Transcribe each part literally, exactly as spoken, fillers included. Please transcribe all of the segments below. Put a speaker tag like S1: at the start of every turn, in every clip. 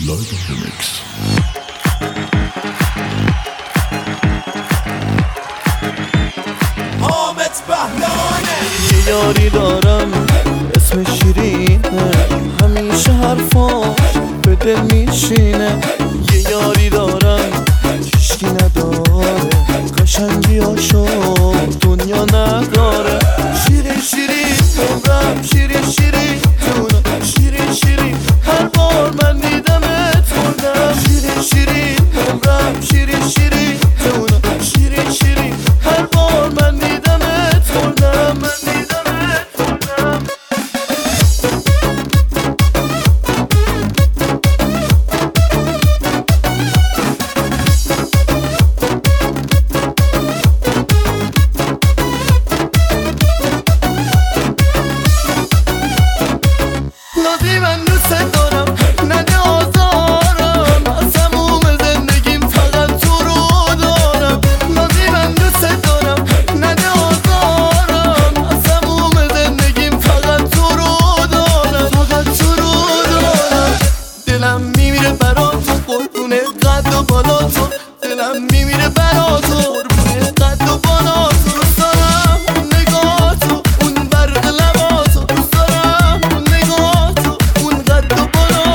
S1: Live in the mix.
S2: حامد بهلانه.
S3: یه یاری دارم اسم شیرینه، همیشه حرفاش به دل میشینه. یه یاری دارم هیچکی نداره، قشنگیاشو دنیا نداره. شیرین شیرین عمرم، شیرین شیرین جونم، شیرین شیرین هر بار من دیدمت خوردم. شیرین شیرین عمرم، شیرین شیرین جونم، شیرین شیرین هر بار من دیدمت خوردم، من دیدمت خوردم. نازی من دوست دارم، نده آزارم، از تموم زندگیم فقط تو رو دارم. نازی من دوست دارم، نده آزارم، از تموم زندگیم فقط تو رو دارم، فقط تو رو دارم. دلم میمیره برات قربونه قد و بالا تو، دلم میمیره برات قربونه قد و بالا تو. دوست دارم اون نگاه تو، اون برق لبا تو، دوست دارم اون نگاه تو، اون قد و بالا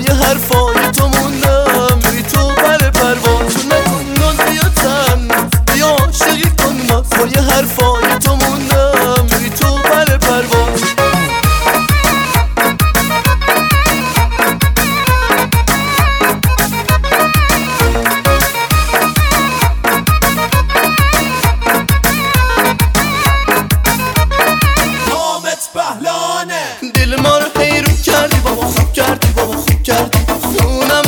S3: پای حرفای تو موندم، میری تو بر پرواز نکن ناز بیا تن بیا عاشقی کن باز، پای حرفای تو موندم، میری تو بر پرواز.
S2: پهلانه
S3: دل ما رو حیرون کردی بابا، خوب کردی بابا، خوب کردی خونم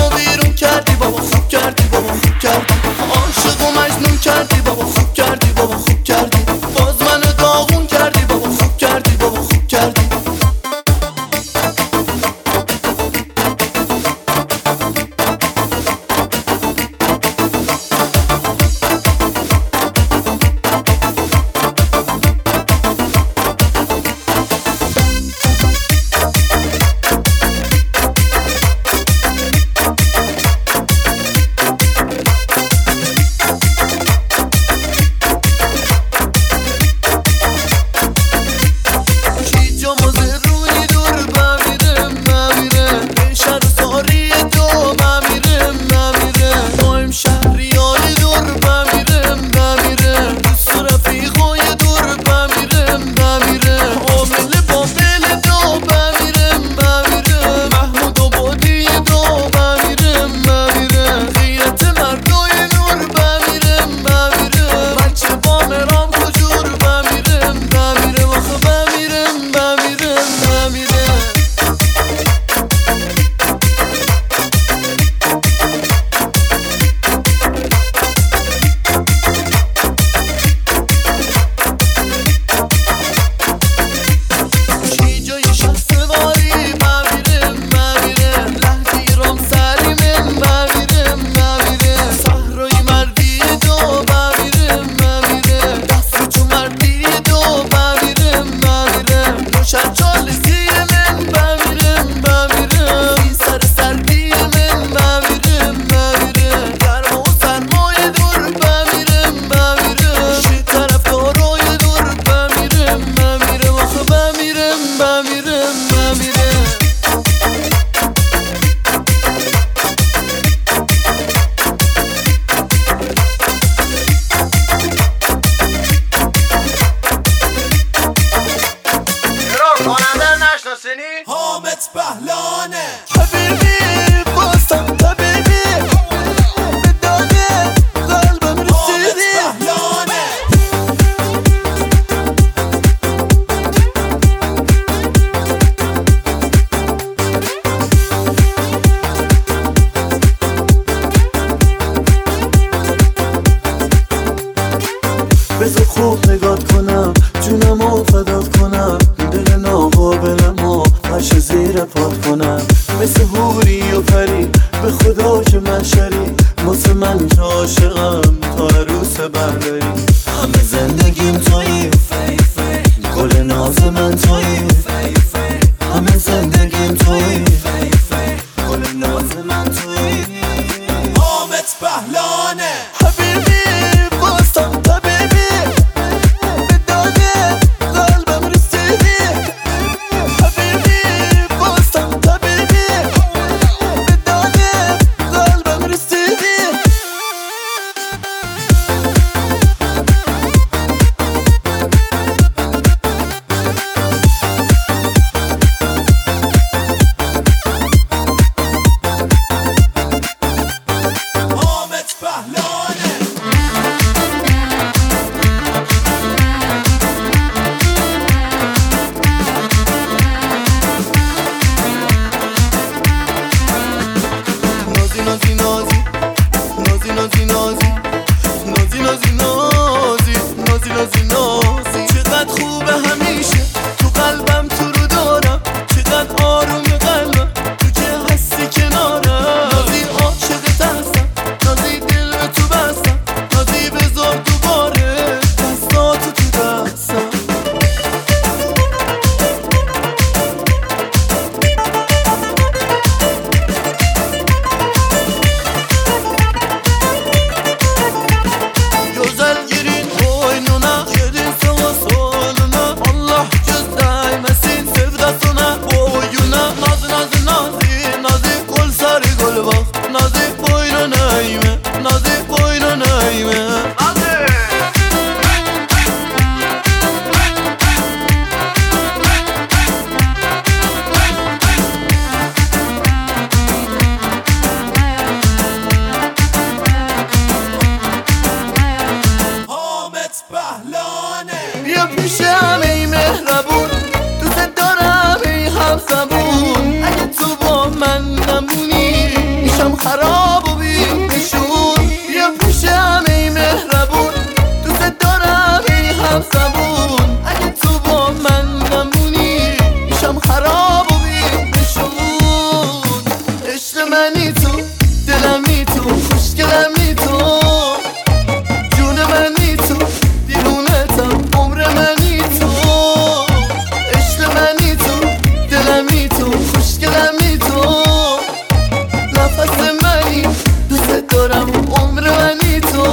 S3: نمونی میشم خراب و بی نشون. بیا پیشم ای مهربون، دوست دارم ای هم زبون. اگه تو با من نمونی میشم خراب و بی نشون. عشق منی تو، دلمی تو، خوشگلمی تو، جون منی تو، دیوونتم، عمر منی تو. عشق منی تو، دلمی تو، خوشگلمی تو، نفس منی، دوست دارم، عمر منی تو.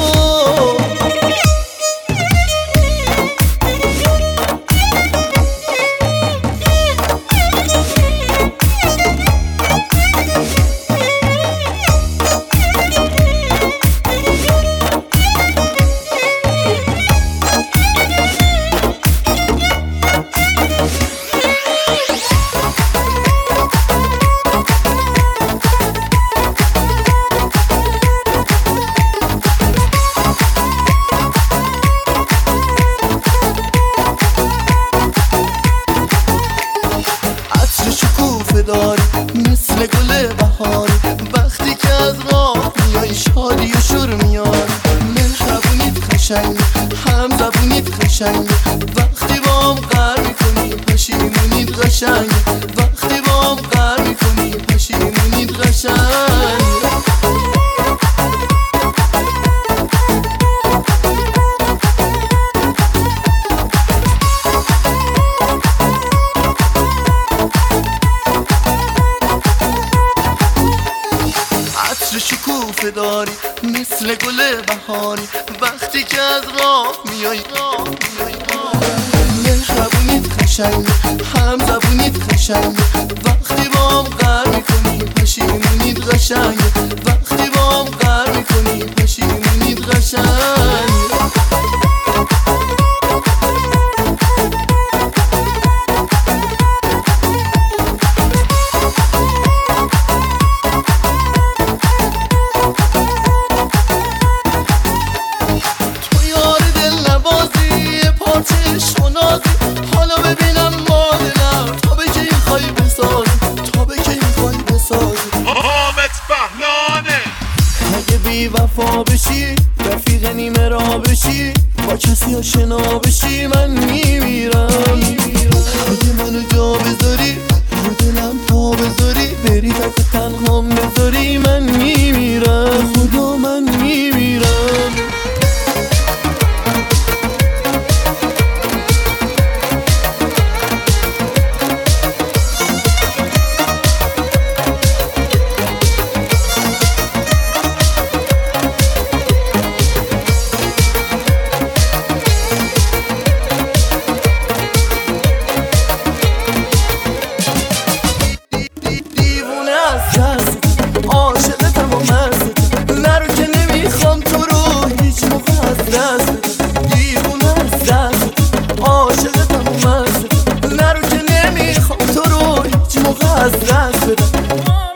S3: داری مثل گل بهاری، وقتی که از راه میای شادی و شور میاری. مهربونیت قشنگه، هم زبونیت قشنگه، وقتی با هم قهر میکنی پشیمونیت قشنگه. وقتی با هم قهر میکنی پشیمونیت قشنگه. شکوفه داری مثل گل بهاری، وقتی که از راه میای. مهربونیت قشنگه، هم زبونیت قشنگه، وقتی با هم قهر میکنی پشیمونیت قشنگه. وقتی با هم قهر میکنی پشیمونیت قشنگه. حالا ببینم مادلم، تا به که این خواهی بسازی، تا به که این خواهی بسازی.
S2: حامد بهلانه.
S3: اگه بی وفا بشی، رفیق نیمه را بشی، با کسی آشنا بشی، من میمیرم. اگه منو جا بذاری، رو دلم پا بذاری، بری تک تنهام بذاری، من میمیرم. خدا من میمیرم. عاشقتم و مستم، نرو که نمیخوام تو رو هیچ موقع از دست بدم. دیوونه از دست، عاشقتم و مستم، نرو که نمیخوام تو رو هیچ موقع از دست بدم.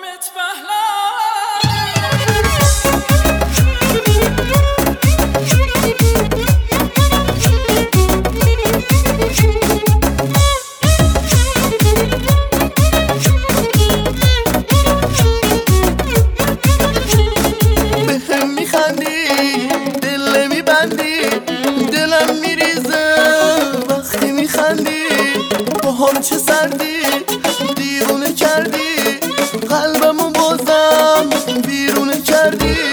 S3: دل میبندی، دلم میریزه وقتی میخندی. با هم چه سردی، دیوونه کردی، قلبمو بازم بیرونه کردی.